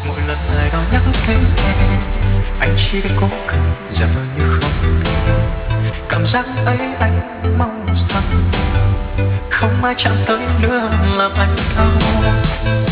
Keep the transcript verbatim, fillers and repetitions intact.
mỗi lần ai đó nhắc đến em, anh chỉ biết cố gắng giả vờ như không. Cảm giác ấy anh mong rằng không ai chạm tới nữa làm anh đau.